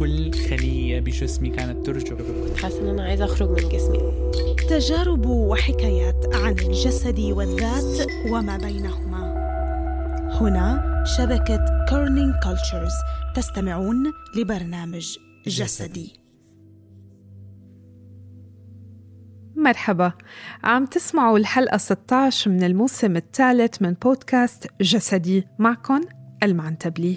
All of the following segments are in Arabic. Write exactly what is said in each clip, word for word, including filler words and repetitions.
كل خلية بجسمي كانت ترجف. حاسة إن أنا عايزة أخرج من جسمي. تجارب وحكايات عن الجسد والذات وما بينهما. هنا شبكة كورنينج كولتشرز، تستمعون لبرنامج جسدي. مرحبا، عم تسمعوا الحلقة ستة عشر من الموسم الثالث من بودكاست جسدي، معكن المعنتبلي.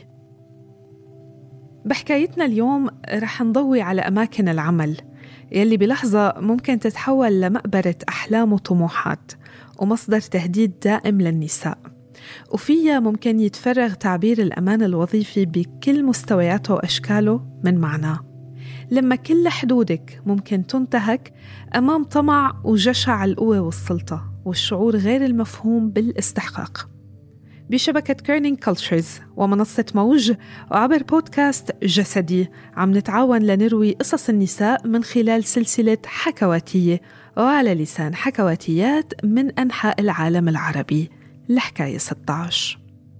بحكايتنا اليوم رح نضوي على أماكن العمل يلي بلحظة ممكن تتحول لمقبرة أحلام وطموحات ومصدر تهديد دائم للنساء، وفيها ممكن يتفرغ تعبير الأمان الوظيفي بكل مستوياته وأشكاله من معناه، لما كل حدودك ممكن تنتهك أمام طمع وجشع القوة والسلطة والشعور غير المفهوم بالاستحقاق. بشبكة كورنينج كولتشرز ومنصة موج وعبر بودكاست جسدي عم نتعاون لنروي قصص النساء من خلال سلسلة حكواتية وعلى لسان حكواتيات من أنحاء العالم العربي. الحكاية ستة عشر.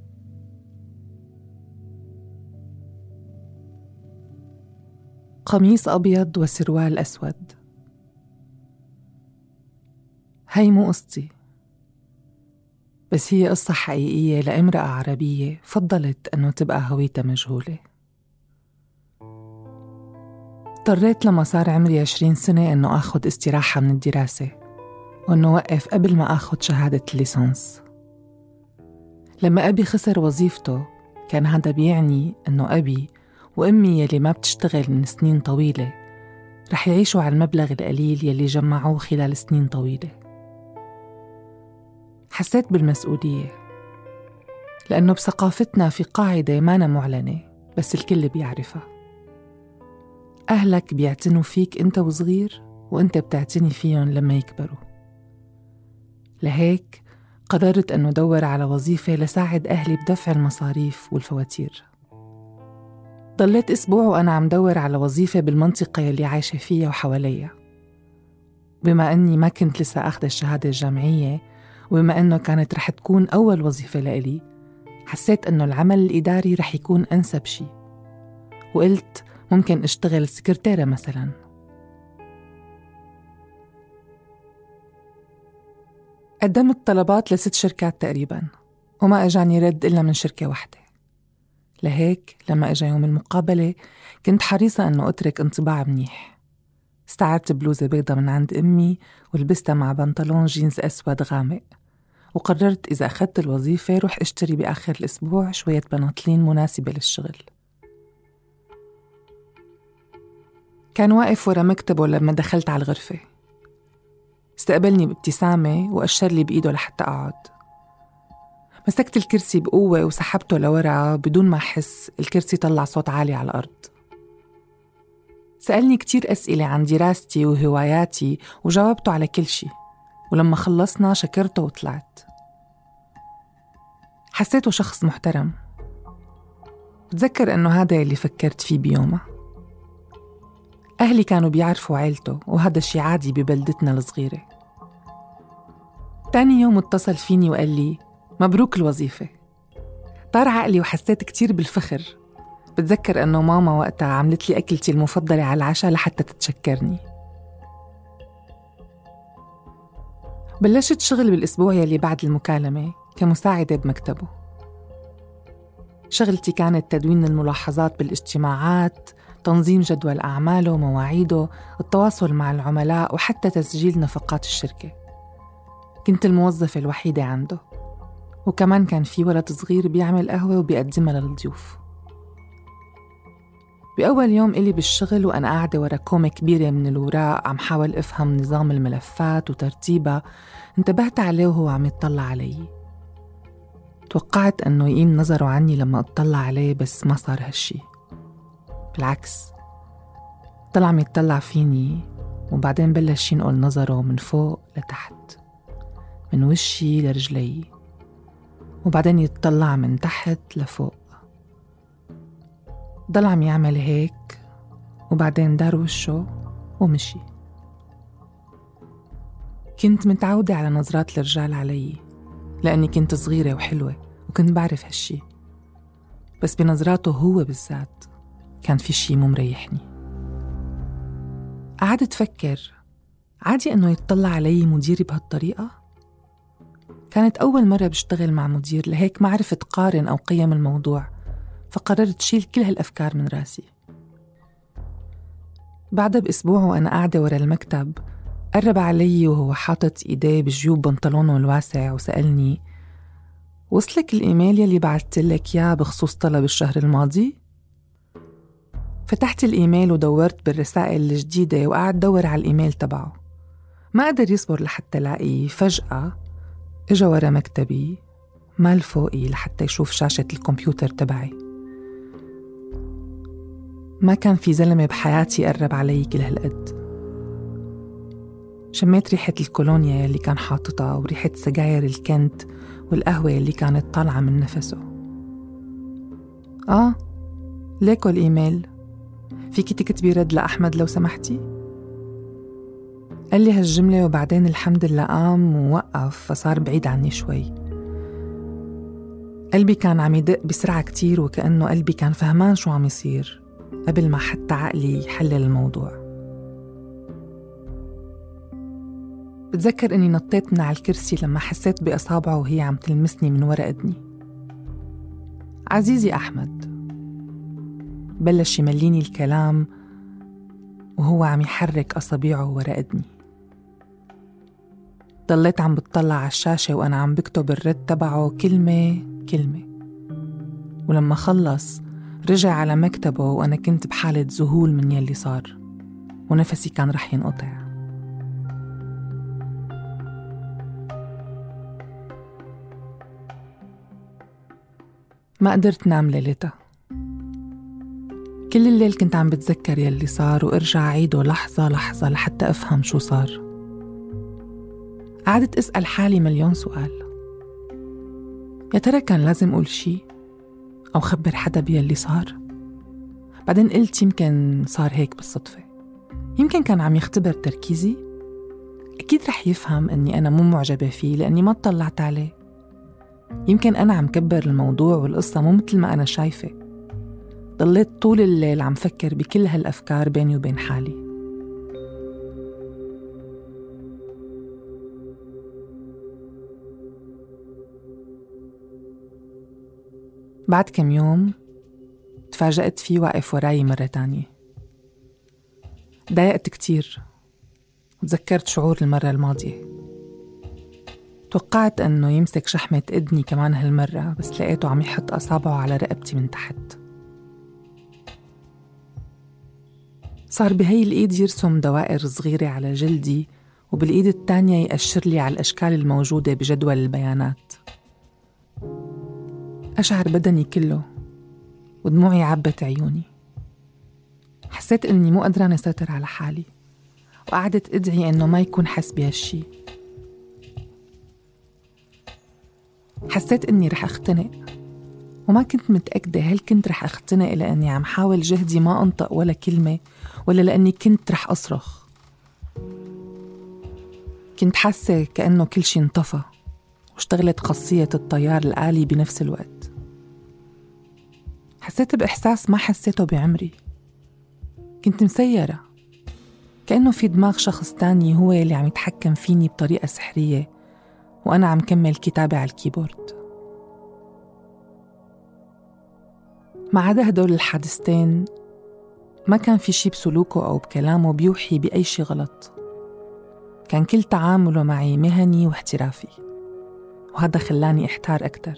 قميص أبيض وسروال أسود. هاي مو قصتي، بس هي قصة حقيقية لامرأة عربية فضلت أنه تبقى هويتها مجهولة. اضطريت لما صار عمري عشرين سنة أنه أخذ استراحة من الدراسة وأنه وقف قبل ما أخذ شهادة الليسانس. لما أبي خسر وظيفته كان هذا بيعني أنه أبي وأمي يلي ما بتشتغل من سنين طويلة رح يعيشوا على المبلغ القليل يلي جمعوه خلال سنين طويلة. حسيت بالمسؤولية لأنه بثقافتنا في قاعدة مانا معلنة بس الكل بيعرفها: أهلك بيعتنوا فيك أنت وصغير وأنت بتعتني فيهم لما يكبروا. لهيك قررت أنه دور على وظيفة لساعد أهلي بدفع المصاريف والفواتير. ضليت أسبوع وأنا عم دور على وظيفة بالمنطقة يلي عايشة فيها وحواليها. بما أني ما كنت لسه أخذ الشهادة الجامعية وبما أنه كانت رح تكون أول وظيفة لإلي، حسيت أنه العمل الإداري رح يكون أنسب شي، وقلت ممكن أشتغل سكرتيرة مثلاً. قدمت طلبات لست شركات تقريباً وما أجاني رد إلا من شركة واحدة. لهيك لما أجا يوم المقابلة كنت حريصة أنه أترك انطباع منيح. استعرت بلوزة بيضة من عند أمي ولبستها مع بنطلون جينز أسود غامق، وقررت إذا أخذت الوظيفة روح اشتري بآخر الأسبوع شوية بناطلين مناسبة للشغل. كان واقف ورا مكتبه لما دخلت على الغرفة. استقبلني بابتسامة وأشر لي بإيده لحتى أقعد. مسكت الكرسي بقوة وسحبته لورا بدون ما أحس. الكرسي طلع صوت عالي على الأرض. سألني كتير أسئلة عن دراستي وهواياتي وجاوبته على كل شي، ولما خلصنا شكرته وطلعت. حسيته شخص محترم. بتذكر أنه هذا اللي فكرت فيه بيومه. أهلي كانوا بيعرفوا عيلته وهذا الشي عادي ببلدتنا الصغيرة. تاني يوم اتصل فيني وقال لي مبروك الوظيفة. طار عقلي وحسيت كتير بالفخر. بتذكر أنه ماما وقتها عملت لي أكلتي المفضلة على العشاء لحتى تتشكرني. بلشت شغل بالأسبوع يلي بعد المكالمة كمساعدة بمكتبه. شغلتي كانت تدوين الملاحظات بالاجتماعات، تنظيم جدول أعماله ومواعيده، التواصل مع العملاء، وحتى تسجيل نفقات الشركة. كنت الموظفة الوحيدة عنده، وكمان كان في ولد صغير بيعمل قهوة وبيقدمها للضيوف. بأول يوم إلي بالشغل وأنا قاعدة ورا كومة كبيرة من الوراق عم حاول أفهم نظام الملفات وترتيبها، انتبهت عليه وهو عم يتطلع علي. توقعت أنه يقيم نظره عني لما أتطلع عليه، بس ما صار هالشي. بالعكس، طلع عم يتطلع فيني وبعدين بلش ينقل نظره من فوق لتحت، من وشي لرجلي، وبعدين يتطلع من تحت لفوق. ضل عم يعمل هيك وبعدين دار وشه ومشي. كنت متعودة على نظرات الرجال علي لأني كنت صغيرة وحلوة وكنت بعرف هالشي، بس بنظراته هو بالذات كان في شي مو مريحني. قعدت تفكر، عادي إنه يتطلع علي مديري بهالطريقة؟ كانت أول مرة بشتغل مع مدير، لهيك ما عرفت قارن أو قيم الموضوع، فقررت شيل كل هالأفكار من راسي. بعدها بأسبوع وأنا قاعدة ورا المكتب، قرب علي وهو حاطط إيديه بجيوب بنطلونه الواسع وسألني: وصلك الإيميل يلي بعتلك إياه بخصوص طلب الشهر الماضي؟ فتحت الإيميل ودورت بالرسائل الجديدة وقعد دور على الإيميل تبعه. ما قدر يصبر لحتى لاقيه. فجأة إجا ورا مكتبي، مال فوقي لحتى يشوف شاشة الكمبيوتر تبعي. ما كان في زلمة بحياتي قرب علي كل هالقد. شميت ريحة الكولونيا اللي كان حاططها وريحة سجاير الكنت والقهوة اللي كانت طالعة من نفسه. آه ليكو الإيميل، فيكي تكتبي رد لأحمد لو سمحتي؟ قال لي هالجملة وبعدين الحمد لله قام ووقف، فصار بعيد عني شوي. قلبي كان عم يدق بسرعة كتير، وكأنه قلبي كان فهمان شو عم يصير قبل ما حتى عقلي يحلل الموضوع. بتذكر إني نطيت من على الكرسي لما حسيت بأصابعه وهي عم تلمسني من ورا إذني. عزيزي أحمد، بلش يمليني الكلام وهو عم يحرك أصابيعه ورا إذني. ضليت عم بتطلع على الشاشة وأنا عم بكتب الرد تبعه كلمة كلمة. ولما خلص رجع على مكتبه وأنا كنت بحالة ذهول من يلي صار، ونفسي كان رح ينقطع. ما قدرت نام ليلتها. كل الليل كنت عم بتذكر يلي صار وارجع عيده لحظة لحظة لحتى أفهم شو صار. قعدت أسأل حالي مليون سؤال. يا ترى كان لازم أقول شي أو خبر حدا بيلي صار؟ بعدين قلت يمكن صار هيك بالصدفة، يمكن كان عم يختبر تركيزي. أكيد رح يفهم أني أنا مو معجبة فيه لأني ما اطلعت عليه. يمكن أنا عم كبر الموضوع والقصة مو مثل ما أنا شايفة. ضليت طول الليل عم فكر بكل هالأفكار بيني وبين حالي. بعد كم يوم تفاجأت فيه واقف وراي مرة تانية. ضايقت كتير وتذكرت شعور المرة الماضية. توقعت أنه يمسك شحمة إذني كمان هالمرة، بس لقيته عم يحط أصابعه على رقبتي من تحت. صار بهي الإيد يرسم دوائر صغيرة على جلدي، وبالإيد التانية يأشر لي على الأشكال الموجودة بجدول البيانات. أشعر بدني كله ودموعي عبت عيوني. حسيت إني مو قادرة أسيطر على حالي، وقعدت أدعي إنه ما يكون حس بهالشي. حسيت إني رح أختنق، وما كنت متأكدة هل كنت رح أختنق لأني عم حاول جهدي ما أنطق ولا كلمة، ولا لأني كنت رح أصرخ. كنت حاسة كأنه كل شي انطفى واشتغلت خاصية الطيار الآلي بنفس الوقت. حسيت بإحساس ما حسيته بعمري. كنت مسيرة، كأنه في دماغ شخص تاني هو اللي عم يتحكم فيني بطريقة سحرية، وأنا عم كمل كتابة على الكيبورد. ما عدا هدول الحادثتين ما كان في شي بسلوكه أو بكلامه بيوحي بأي شي غلط. كان كل تعامله معي مهني واحترافي، وهذا خلاني احتار أكتر.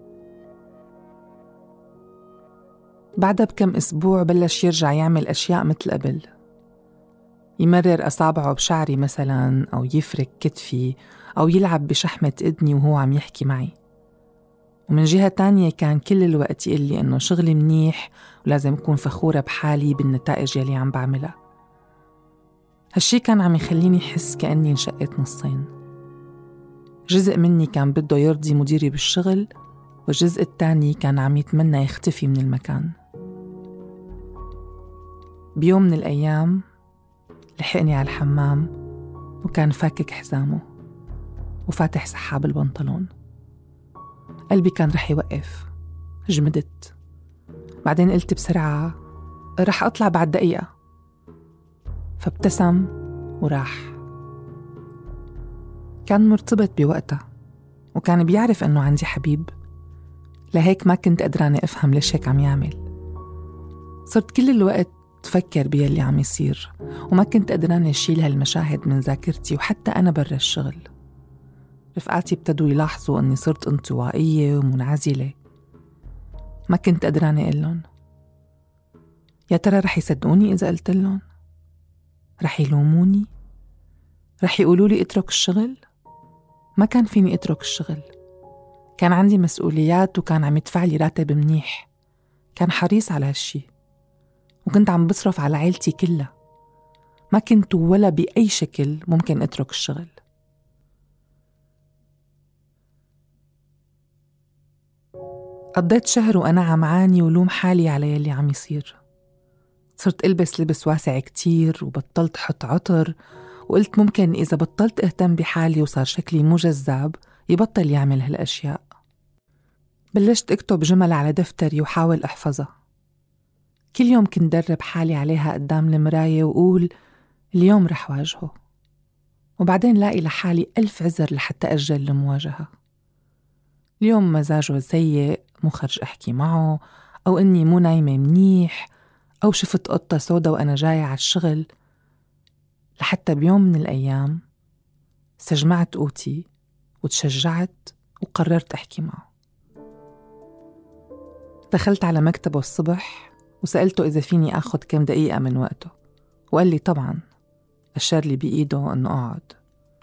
بعدها بكم أسبوع بلش يرجع يعمل أشياء مثل قبل، يمرر أصابعه بشعري مثلاً، أو يفرك كتفي، أو يلعب بشحمة إذني وهو عم يحكي معي. ومن جهة تانية كان كل الوقت يقول لي إنه شغلي منيح ولازم أكون فخورة بحالي بالنتائج يلي عم بعملها. هالشي كان عم يخليني حس كأني انشقت نصين. جزء مني كان بده يرضي مديري بالشغل، والجزء التاني كان عم يتمنى يختفي من المكان. بيوم من الأيام لحقني على الحمام وكان فاكك حزامه وفاتح سحاب البنطلون. قلبي كان رح يوقف. جمدت. بعدين قلت بسرعة: رح أطلع بعد دقيقة. فابتسم وراح. كان مرتبط بوقتها وكان بيعرف أنه عندي حبيب، لهيك ما كنت قدرانة أفهم ليش هيك عم يعمل. صرت كل الوقت تفكر باللي عم يصير وما كنت قدرانة أشيل هالمشاهد من ذاكرتي، وحتى أنا برا الشغل رفقاتي ابتدوا يلاحظوا أني صرت انطوائية ومنعزلة. ما كنت قدرانة أقلن. يا ترى رح يصدقوني إذا قلت لهم؟ رح يلوموني؟ رح يقولوا لي اترك الشغل؟ ما كان فيني اترك الشغل، كان عندي مسؤوليات وكان عم يدفع لي راتب منيح، كان حريص على هالشي، وكنت عم بصرف على عائلتي كلها. ما كنت ولا بأي شكل ممكن اترك الشغل. قضيت شهر وأنا عم عاني ولوم حالي على يلي عم يصير. صرت ألبس لبس واسع كتير وبطلت حط عطر، وقلت ممكن إذا بطلت أهتم بحالي وصار شكلي مو جذاب يبطل يعمل هالأشياء. بلشت أكتب جمل على دفتري وحاول أحفظها. كل يوم كنت درب حالي عليها قدام المراية وقول اليوم رح واجهه، وبعدين لاقي لحالي ألف عذر لحتى أجل المواجهة. اليوم مزاجه سيء، مو خرج أحكي معه، أو إني مو نايمة منيح، أو شفت قطة سودا وأنا جاية على الشغل. لحتى بيوم من الأيام سجمعت قوتي وتشجعت وقررت أحكي معه. دخلت على مكتبه الصبح وسألته إذا فيني أخذ كم دقيقة من وقته، وقال لي طبعاً. أشار لي بإيده أنه أقعد.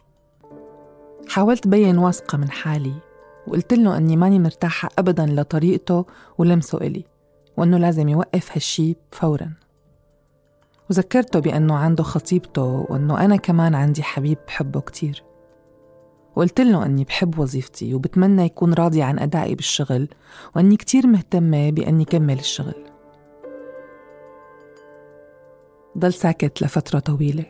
حاولت بين واثقة من حالي وقلت له أني ماني مرتاحة أبداً لطريقته ولمسه إلي، وأنه لازم يوقف هالشي فوراً. وذكرته بأنه عنده خطيبته وأنه أنا كمان عندي حبيب بحبه كتير. وقلت له أني بحب وظيفتي وبتمنى يكون راضي عن أدائي بالشغل، وأني كتير مهتمة بأني كمل الشغل. ضل ساكت لفترة طويلة،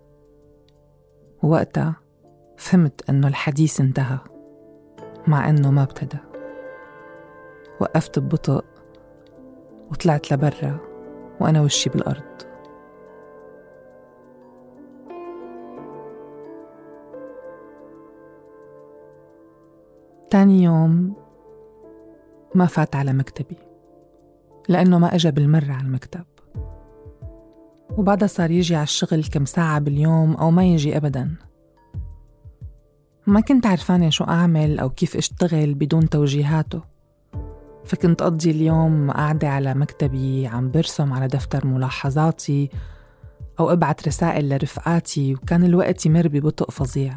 ووقتها فهمت أنه الحديث انتهى مع أنه ما ابتدى. وقفت ببطء وطلعت لبرا وأنا وشي بالأرض. تاني يوم ما فات على مكتبي لأنه ما أجا بالمرة على المكتب، وبعدها صار يجي على الشغل كم ساعة باليوم أو ما يجي أبداً. ما كنت عرفانة شو أعمل أو كيف أشتغل بدون توجيهاته، فكنت أقضي اليوم قاعدة على مكتبي عم برسم على دفتر ملاحظاتي أو أبعت رسائل لرفقاتي، وكان الوقت يمر ببطء فظيع.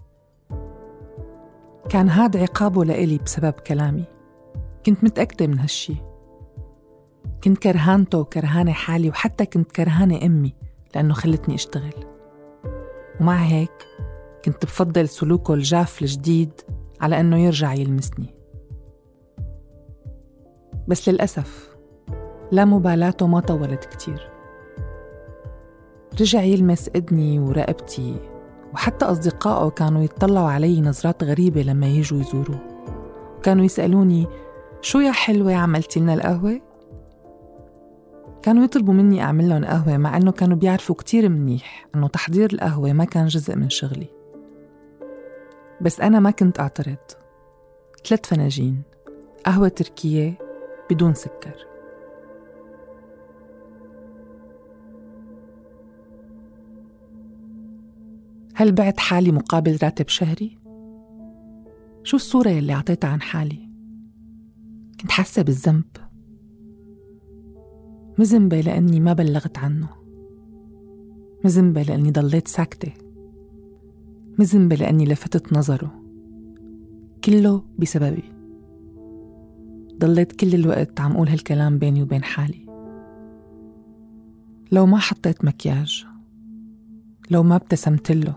كان هاد عقابه لإلي بسبب كلامي. كنت متأكدة من هالشي. كنت كرهانته وكرهانة حالي، وحتى كنت كرهانة أمي لأنه خلتني أشتغل. ومع هيك كنت بفضل سلوكه الجاف الجديد على أنه يرجع يلمسني. بس للأسف لا مبالاته ما طولت كتير. رجع يلمس إذني ورقبتي، وحتى أصدقائه كانوا يتطلعوا علي نظرات غريبة لما يجوا يزوروه، وكانوا يسألوني شو يا حلوة عملتي لنا القهوة؟ كانوا يطلبوا مني أعمل لهم قهوة، مع أنه كانوا بيعرفوا كتير منيح أنه تحضير القهوة ما كان جزء من شغلي. بس أنا ما كنت أعترض. ثلاث فناجين قهوة تركية بدون سكر. هل بعت حالي مقابل راتب شهري؟ شو الصورة اللي أعطيتها عن حالي؟ كنت حاسة بالذنب، مذنبة لأني ما بلغت عنه، مذنبة لأني ضليت ساكتة، مذنبة لأني لفتت نظره. كله بسببي. ضليت كل الوقت عم أقول هالكلام بيني وبين حالي. لو ما حطيت مكياج، لو ما ابتسمت له،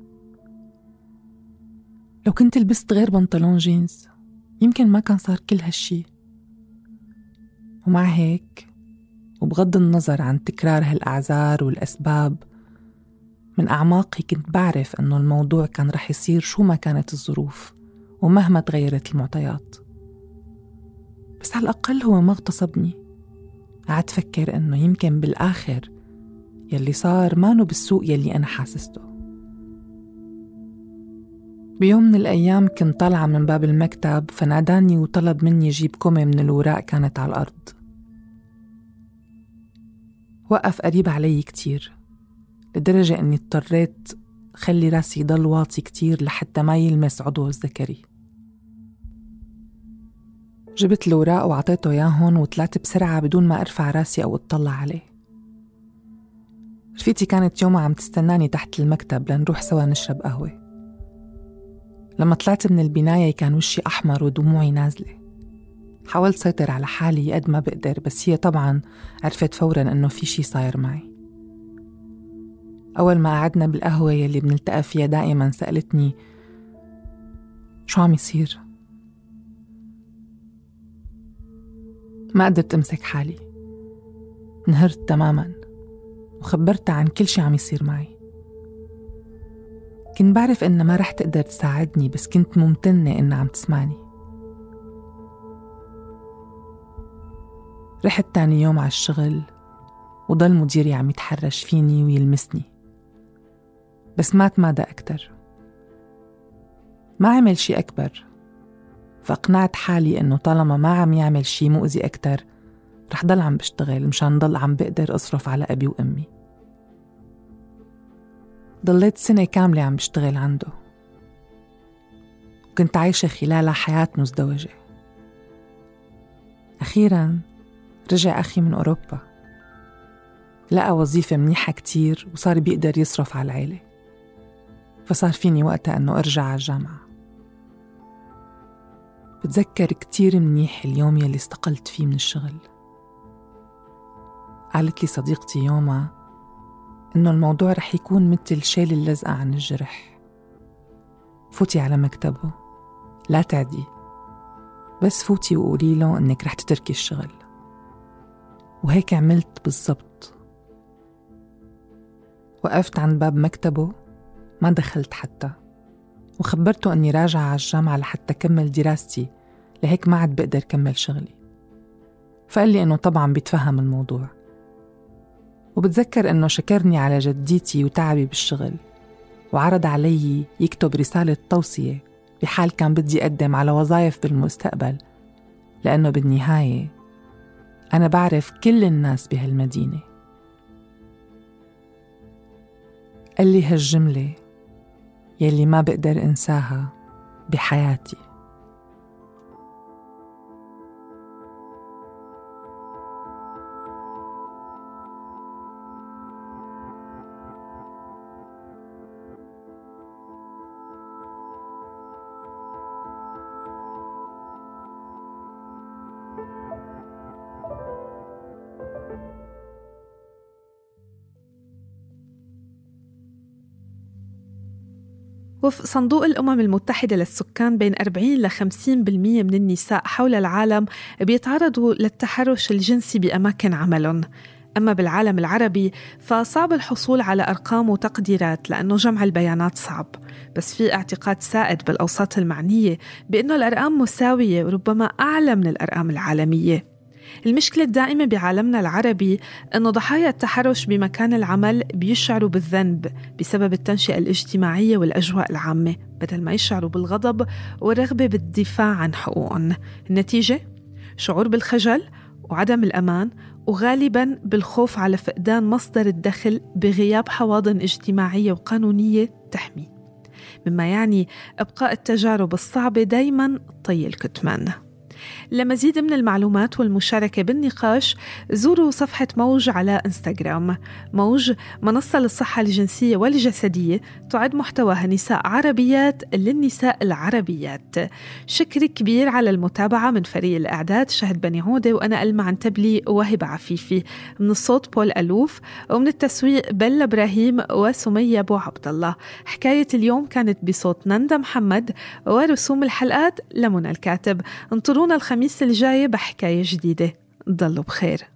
لو كنت لبست غير بنطلون جينز، يمكن ما كان صار كل هالشي. ومع هيك، وبغض النظر عن تكرار هالأعذار والأسباب، من أعماقي كنت بعرف أنه الموضوع كان رح يصير شو ما كانت الظروف ومهما تغيرت المعطيات. بس على الأقل هو ما اغتصبني، قعدت فكر إنه يمكن بالآخر يلي صار مانو بالسوء يلي أنا حاسسته. بيوم من الأيام كنت طالعة من باب المكتب، فناداني وطلب مني جيب كومة من الوراق كانت على الأرض. وقف قريب علي كتير لدرجة أني اضطريت خلي راسي يضل واطي كتير لحتى ما يلمس عضو الذكري. جبت الوراق وعطيته ياهن وطلعت بسرعة بدون ما أرفع راسي أو أطلع عليه. رفيقتي كانت يومها عم تستناني تحت المكتب لنروح سوا نشرب قهوة. لما طلعت من البناية كان وشي أحمر ودموعي نازلة. حاولت سيطر على حالي قد ما بقدر، بس هي طبعاً عرفت فوراً أنه في شي صاير معي. أول ما قعدنا بالقهوة يلي بنلتقى فيها دائماً سألتني شو عم يصير؟ ما قدرت أمسك حالي، انهرت تماماً وخبرتها عن كل شي عم يصير معي. كنت بعرف إنها ما رح تقدر تساعدني، بس كنت ممتنة إنها عم تسمعني. رحت تاني يوم على الشغل وضل مديري عم يتحرش فيني ويلمسني، بس ما تمادى أكتر. ما عمل شي أكبر، فأقنعت حالي إنه طالما ما عم يعمل شي مؤذي أكتر رح ضل عم بشتغل مشان ضل عم بقدر أصرف على أبي وأمي. ضليت سنة كاملة عم بشتغل عنده، وكنت عايشة خلالها حياة مزدوجة. أخيراً رجع أخي من أوروبا، لقى وظيفة منيحة كتير وصار بيقدر يصرف على العيلة، فصار فيني وقتها أنه أرجع على الجامعة. بتذكر كتير منيح اليوم يلي استقلت فيه من الشغل. قالت لي صديقتي يوما إنه الموضوع رح يكون مثل شيل اللزقة عن الجرح. فوتي على مكتبه، لا تعدي، بس فوتي وقولي له إنك رح تتركي الشغل. وهيك عملت بالضبط. وقفت عند باب مكتبه، ما دخلت حتى، وخبرته أني راجعة على الجامعة لحتى كمل دراستي، لهيك ما عاد بقدر كمل شغلي. فقال لي أنه طبعاً بيتفهم الموضوع. وبتذكر أنه شكرني على جديتي وتعبي بالشغل، وعرض علي يكتب رسالة توصية بحال كان بدي أقدم على وظائف بالمستقبل، لأنه بالنهاية أنا بعرف كل الناس بهالمدينة. قال لي هالجملة يلي ما بقدر أنساها بحياتي: وفق صندوق الأمم المتحدة للسكان، بين أربعين إلى خمسين بالمية من النساء حول العالم بيتعرضوا للتحرش الجنسي بأماكن عملهم. أما بالعالم العربي فصعب الحصول على أرقام وتقديرات لأنه جمع البيانات صعب، بس في اعتقاد سائد بالأوساط المعنية بأنه الأرقام مساوية وربما أعلى من الأرقام العالمية. المشكلة الدائمة بعالمنا العربي أنه ضحايا التحرش بمكان العمل بيشعروا بالذنب بسبب التنشئة الاجتماعية والأجواء العامة، بدل ما يشعروا بالغضب والرغبة بالدفاع عن حقوقهم. النتيجة؟ شعور بالخجل وعدم الأمان، وغالباً بالخوف على فقدان مصدر الدخل بغياب حواضن اجتماعية وقانونية تحمي، مما يعني إبقاء التجارب الصعبة دايماً طي الكتمان. لمزيد من المعلومات والمشاركة بالنقاش زوروا صفحة موج على إنستغرام. موج منصة للصحة الجنسية والجسدية تعد محتواها نساء عربيات للنساء العربيات. شكر كبير على المتابعة من فريق الإعداد شهد بني عودة وأنا ألمع عنتبلي وهبة عفيفي، من الصوت بول ألوف، ومن التسويق بلا إبراهيم وسمية أبو عبد الله. حكاية اليوم كانت بصوت نندا محمد، ورسوم الحلقات لمنى الكاتب. انطرونا الخميس الجاي بحكاية جديدة. ضلوا بخير.